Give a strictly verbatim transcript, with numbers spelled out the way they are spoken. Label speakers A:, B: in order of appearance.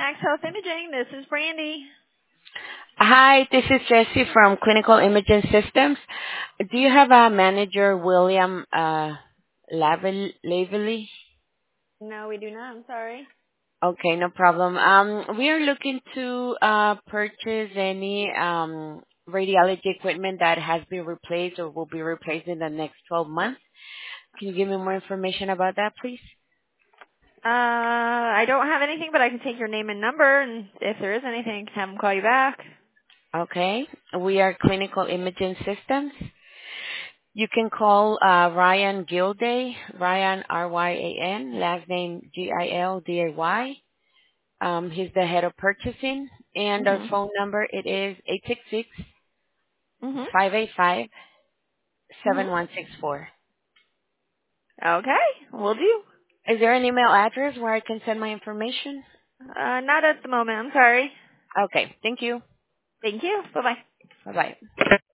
A: Max Health Imaging, this is Brandy.
B: Hi, this is Jessie from Clinical Imaging Systems. Do you have a manager, William uh, Lavel- Lavely?
A: No, we do not. I'm sorry.
B: Okay, no problem. Um, we are looking to uh, purchase any um, radiology equipment that has been replaced or will be replaced in the next twelve months. Can you give me more information about that, please?
A: Uh, I don't have anything, but I can take your name and number, and if there is anything, have them call you back.
B: Okay. We are Clinical Imaging Systems. You can call uh, Ryan Gilday, Ryan R Y A N, last name G I L D A Y. Um, he's the head of purchasing, and our
A: Mhm.
B: phone number it is eight six six,
A: Mhm.
B: five eight five,
A: Mhm.
B: seven one six four.
A: Okay, we'll do.
B: Is there an email address where I can send my information?
A: Uh, not at the moment. I'm sorry.
B: Okay, thank you.
A: Thank you. Bye bye.
B: Bye bye.